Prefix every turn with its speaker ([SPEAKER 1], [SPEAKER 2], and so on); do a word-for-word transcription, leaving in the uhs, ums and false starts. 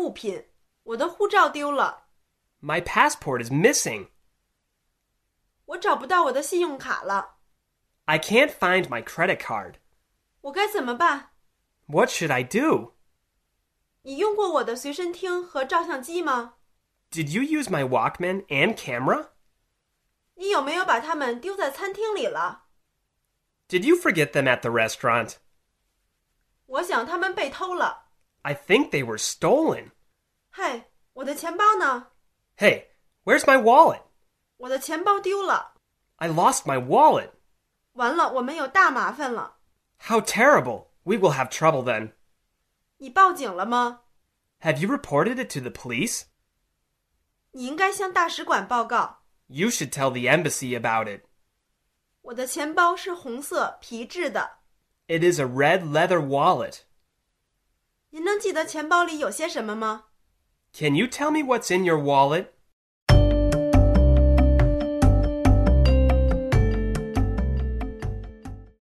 [SPEAKER 1] 物品，我的护照丢了。
[SPEAKER 2] My passport is missing.
[SPEAKER 1] 我找不到我的信用卡了。
[SPEAKER 2] I can't find my credit card.
[SPEAKER 1] 我该怎么办？
[SPEAKER 2] What should I do?
[SPEAKER 1] 你用过我的随身听和照相机吗？
[SPEAKER 2] Did you use my Walkman and camera?
[SPEAKER 1] 你有没有把它们丢在餐厅里了？
[SPEAKER 2] Did you forget them at the restaurant?
[SPEAKER 1] 我想他们被偷了。
[SPEAKER 2] I think they were stolen.
[SPEAKER 1] 嘿，我的钱包呢？
[SPEAKER 2] Hey, where's my wallet?
[SPEAKER 1] 我的钱包丢了。
[SPEAKER 2] I lost my wallet.
[SPEAKER 1] 完了，我们有大麻烦了。
[SPEAKER 2] How terrible. We will have trouble then.
[SPEAKER 1] 你报警了吗？
[SPEAKER 2] Have you reported it to the police?
[SPEAKER 1] 你应该向大使馆报告。
[SPEAKER 2] You should tell the embassy about it.
[SPEAKER 1] 我的钱包是红色皮质的。
[SPEAKER 2] It is a red leather wallet.
[SPEAKER 1] 您能记得钱包里有些什么吗？
[SPEAKER 2] Can you tell me what's in your wallet?